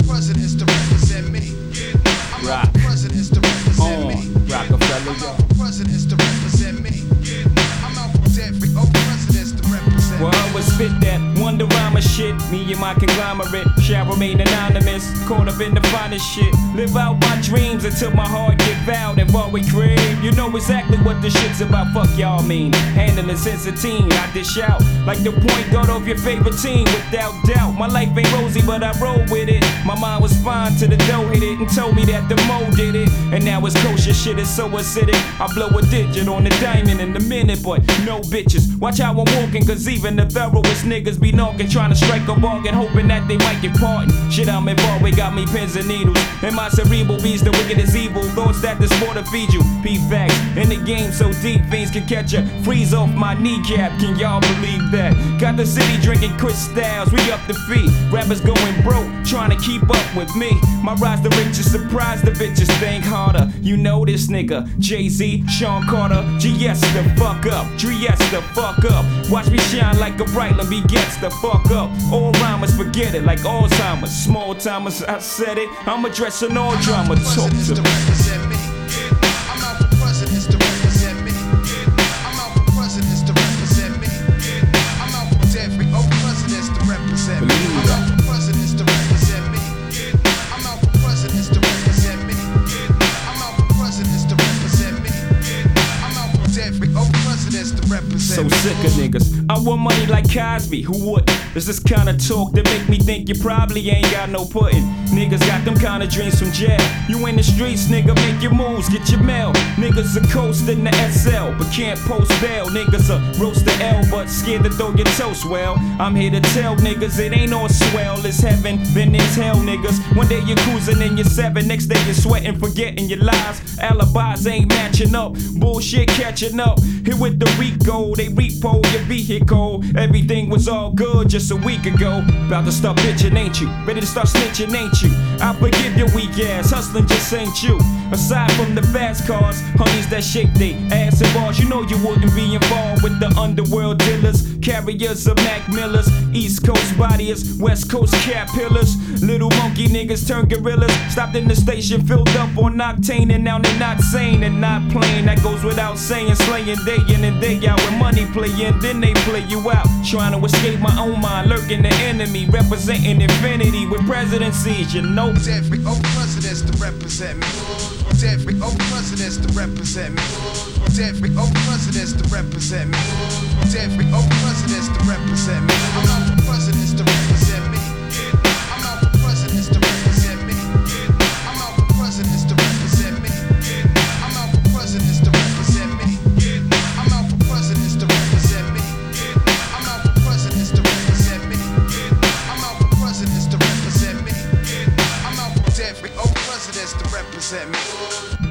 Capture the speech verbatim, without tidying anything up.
presidents to represent me. I'm out for presidents to represent me. Rockefeller, I'm out for presidents to represent me. I'm out for every old presidents to represent me. well, I would spit that wonder rhymer shit. Me and my conglomerate shall remain anonymous. Caught up in the finest shit. Live out my dreams until my heart get vowed and what we crave. You know exactly what the shit's about. Fuck y'all mean. Handling since a teen, I dish out like the point guard of your favorite team. Without doubt, my life ain't rosy, but I roll with it. My mind was fine till the dough hit it and told me that the mo did it. And now it's kosher shit, it's so acidic. I blow a digit on the diamond in a minute, but no bitches. Watch how I'm walking, cause even the thoroughest niggas be knocking, trying to strike a bargain, hoping that they might get pardoned. Shit, I'm involved, we got me pins and needles. And my cerebral beats the wicked as evil. Thoughts that this more to feed you. P-facts in the game so deep, fiends can catch ya. Freeze off my kneecap, can y'all believe that? Got the city drinking crystals, we up the feet. Rappers going broke, trying to keep up with me. My rise the riches, surprise the bitches, think harder. You know this nigga, Jay-Z, Sean Carter, G S the fuck up, Dre S the fuck up. Watch me shine like a Brightland, be gets the fuck up. All rhymers forget it, like Alzheimer's. Small timers, I said it, I'm addressing all drama. Talk to me. Represent me. I'm out for presidents to represent me. I'm out for presidents to represent me. I'm out for every old presidents to represent me. I'm out for presidents to represent me. I'm out for presidents to represent me. I'm out for presidents to represent me. I'm out for every old presidents to represent me. So sick of niggas. I want money like Cosby, who would? There's this kind of talk that make me think you probably ain't got no pudding. Niggas got them kind of dreams from jail. You in the streets, nigga, make your moves, get your mail. Niggas are coasting the S L, but can't post bail. Niggas are roast the L, but scared to throw your toast. Well, I'm here to tell niggas it ain't all swell. It's heaven, then it's hell, niggas. One day you're cruising in your seven, next day you're sweating, forgetting your lies. Alibis ain't matching up, bullshit catching up. Here with the Rico, they repo your vehicle. Everything was all good just a week ago. About to start bitching, ain't you? Ready to start snitching, ain't you? I forgive your weak ass, hustling just ain't you. Aside from the fast cars, honeys that shake they ass and bars, you know you wouldn't be involved with the underworld dealers, carriers of Mac Millers, East Coast bodiers, West Coast cat pillars. Little monkey niggas turn gorillas. Stopped in the station, filled up on octane, and now they not sane and not playing. That goes without saying, slaying day in and day out. When money playing, then they play you out. Trying to escape my own mind, lurking the enemy, representing infinity with presidencies, you know. Every old presidents to represent me. Every old presidents to represent me. Every old presidents to represent me. Every old presidents to represent me. I'm out for presidents to represent me. I'm out for presidents to represent me. I'm out for presidents to represent me. I'm out for presidents to represent me. I'm out for presidents to represent me. I'm out for presidents to represent me. I'm out for presidents to represent me. I'm out for every old presidents to represent me.